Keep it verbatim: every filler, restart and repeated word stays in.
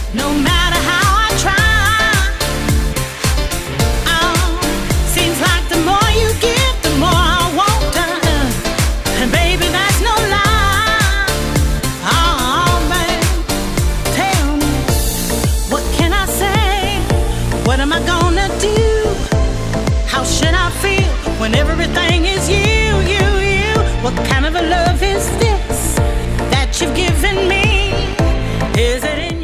no matter how I try. Oh, seems like the more you give, the more I want. Uh, and baby, that's no lie. Oh, man, tell me, what can I say? What am I gonna do? How should I feel when everything is you, you, you? What kind of a love is this that you've given me? Is it in